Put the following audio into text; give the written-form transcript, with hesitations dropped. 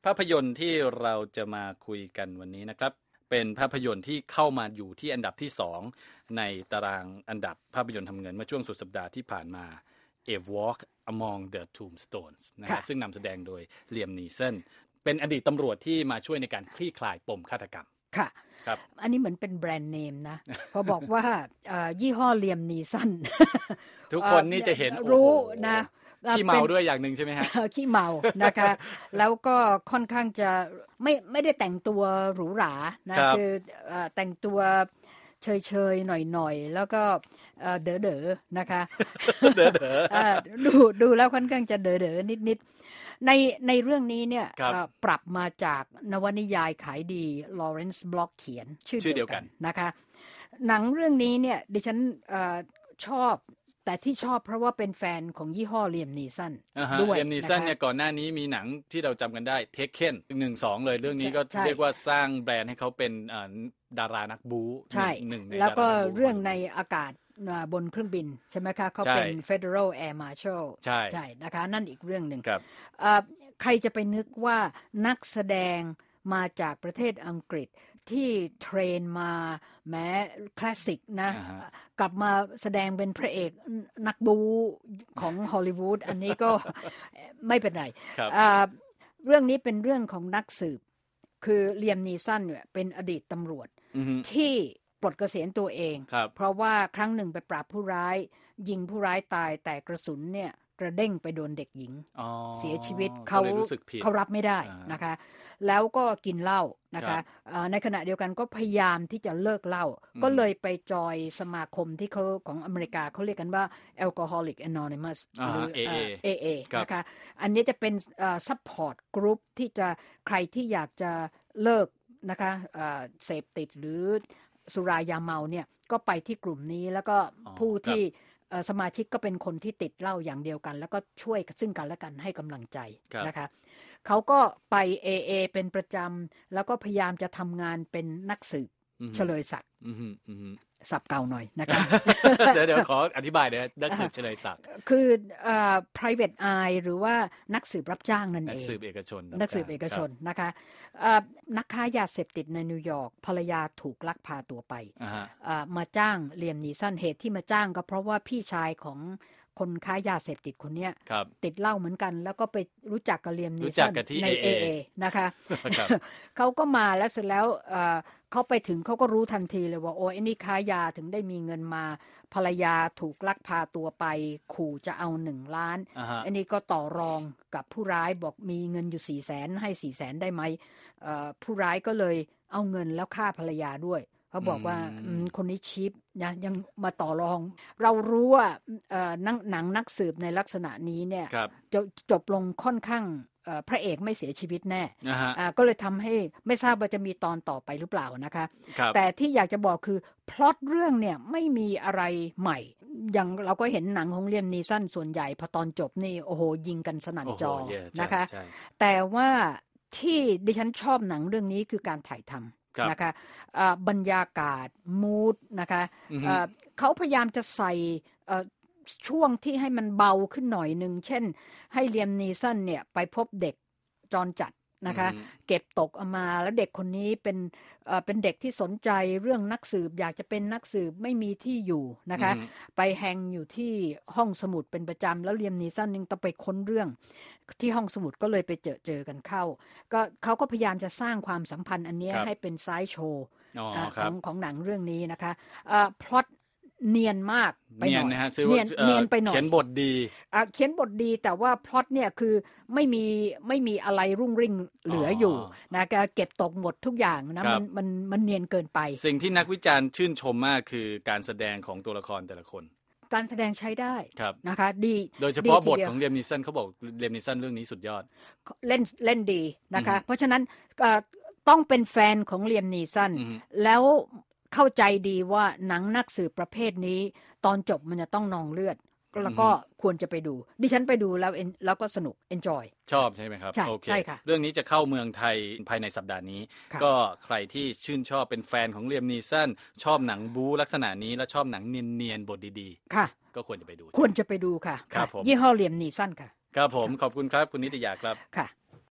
ภาพยนตร์ที่เราจะมาคุยกันวันนี้นะครับเป็นภาพยนตร์ที่เข้ามาอยู่ที่อันดับที่2ในตารางอันดับภาพยนตร์ทำเงินเมื่อช่วงสุดสัปดาห์ที่ผ่านมา A Walk Among the Tombstones นะครับซึ่งนำแสดงโดยเลียม นีสันเป็นอดีตตำรวจที่มาช่วยในการคลี่คลายปมฆาตกรรมค่ะครับอันนี้เหมือนเป็นแบรนด์เนมนะพอบอกว่ายี่ห้อเลียม นีสันทุกคนนี่จะเห็นรู้นะขี้เมาด้วยอย่างนึงใช่ไหมฮะขี้เมานะคะแล้วก็ค่อนข้างจะไม่ได้แต่งตัวหรูหรานะคือแต่งตัวเฉยๆหน่อยๆแล้วก็เด๋อๆนะคะเด๋อดูแล้วค่อนข้างจะเด๋อๆนิดๆในเรื่องนี้เนี่ยปรับมาจากนวนิยายขายดีลอเรนซ์บล็อกเขียนชื่อเดียวกันนะคะหนังเรื่องนี้เนี่ยดิฉันชอบแต่ที่ชอบเพราะว่าเป็นแฟนของยี่ห้อเลียม นีสันด้วยเลียม นีสันเนี่ยก่อนหน้านี้มีหนังที่เราจำกันได้เทคเคน1-2เลยเรื่องนี้ก็เรียกว่าสร้างแบรนด์ให้เขาเป็นดารานักบู๊หนึ่งแล้วก็เรื่องในอากาศบนเครื่องบินใช่ไหมคะเขาเป็น Federal Air Marshal ใช่นะคะนั่นอีกเรื่องหนึ่งใครจะไปนึกว่านักแสดงมาจากประเทศอังกฤษที่เทรนมาแม้คลาสสิกนะกลับมาแสดงเป็นพระเอกนักบู๊ของฮอลลีวูดอันนี้ก็ไม่เป็นไรเรื่องนี้เป็นเรื่องของนักสืบคือเลียม นีสันเนี่ยเป็นอดีตตำรวจที่ปลดเกษียณตัวเองเพราะว่าครั้งหนึ่งไปปราบผู้ร้ายยิงผู้ร้ายตายแต่กระสุนเนี่ยกระเด้งไปโดนเด็กหญิงเสียชีวิตเขารับไม่ได้นะคะแล้วก็กินเหล้านะคะในขณะเดียวกันก็พยายามที่จะเลิกเหล้าก็เลยไปจอยสมาคมที่เขาของอเมริกาเขาเรียกกันว่า Alcoholic Anonymous หรือ AA นะคะอันนี้จะเป็นsupport group ที่จะใครที่อยากจะเลิกนะคะเสพติดหรือสุรายาเมาเนี่ยก็ไปที่กลุ่มนี้แล้วก็ผู้ที่สมาชิกก็เป็นคนที่ติดเหล้าอย่างเดียวกันแล้วก็ช่วยซึ่งกันและกันให้กำลังใจนะคะเขาก็ไป AA เป็นประจำแล้วก็พยายามจะทำงานเป็นนักสืบเฉลยศักดิ์ศัพท์เก่าหน่อยนะคะเดี๋ยวขออธิบายนะนักสืบเฉลยศักดิ์คือprivate eye หรือว่านักสืบรับจ้างนั่นเองนักสืบเอกชนนะคะนักค้ายาเสพติดในนิวยอร์กภรรยาถูกลักพาตัวไปมาจ้างเลียม นีสันเหตุที่มาจ้างก็เพราะว่าพี่ชายของคนค้ายาเสพติดคนนี้ติดเหล้าเหมือนกันแล้วก็ไปรู้จักกับเลียม นีสันใน AA นะคะเขาก็มาแล้วเสร็จแล้วเขาไปถึงเขาก็รู้ทันทีเลยว่าโอ้ไอ้นี่ค้ายาถึงได้มีเงินมาภรรยาถูกลักพาตัวไปขู่จะเอา1 ล้านอันนี้ก็ต่อรองกับผู้ร้ายบอกมีเงินอยู่400,000ให้400,000ได้ไหมผู้ร้ายก็เลยเอาเงินแล้วฆ่าภรรยาด้วยเขาบอกว่าคนนี้ชิปนะยังมาต่อรองเรารู้ว่าหนังนักสืบในลักษณะนี้เนี่ยจบลงค่อนข้างพระเอกไม่เสียชีวิตแน่ก็เลยทำให้ไม่ทราบว่าจะมีตอนต่อไปหรือเปล่านะคะแต่ที่อยากจะบอกคือพล็อตเรื่องเนี่ยไม่มีอะไรใหม่อย่างเราก็เห็นหนังของเลียม นีสันส่วนใหญ่พอตอนจบนี่โอ้โหยิงกันสนั่นจอนะคะแต่ว่าที่ดิฉันชอบหนังเรื่องนี้คือการถ่ายทำนะคะบรรยากาศมูดนะคะเขาพยายามจะใส่ช่วงที่ให้มันเบาขึ้นหน่อยนึงเช่นให้เลียม นีสันเนี่ยไปพบเด็กจรจัดนะคะเก็บตกเอามาแล้วเด็กคนนี้เป็นเด็กที่สนใจเรื่องนักสืบอยากจะเป็นนักสืบไม่มีที่อยู่นะคะไปแฮงอยู่ที่ห้องสมุดเป็นประจำแล้วเลียม นีสันต้องไปค้นเรื่องที่ห้องสมุดก็เลยไปเจอกันเข้าก็เขาก็พยายามจะสร้างความสัมพันธ์อันนี้ให้เป็นไซด์โชว์ของหนังเรื่องนี้นะคะพล็อตเนียนมากไปหน่อยเนียนไปหน่อยเขียนบทดีแต่ว่าพล็อตเนี่ยคือไม่มีอะไรรุ่งริ่งเหลืออยู่นะเก็บตกหมดทุกอย่างนะมันเนียนเกินไปสิ่งที่นักวิจารณ์ชื่นชมมากคือการแสดงของตัวละครแต่ละคนการแสดงใช้ได้นะคะดีโดยเฉพาะบทของเลียม นีสันเขาบอกเลียม นีสันเรื่องนี้สุดยอดเล่นดีนะคะเพราะฉะนั้นต้องเป็นแฟนของเลียม นีสันแล้วเข้าใจดีว่าหนังนักสืบประเภทนี้ตอนจบมันจะต้องนองเลือดแล้วก็ควรจะไปดูดิฉันไปดูแล้วก็สนุก enjoy ชอบใช่ไหมครับโอเคใช่ค่ะเรื่องนี้จะเข้าเมืองไทยภายในสัปดาห์นี้ก็ใครที่ชื่นชอบเป็นแฟนของเลียม นีสันชอบหนังบู๊ลักษณะนี้และชอบหนังเนียนๆบทดีๆค่ะก็ควรจะไปดูค่ะยี่ห้อเลียม นีสันค่ะครับผมขอบคุณครับคุณนิตยาครับค่ะ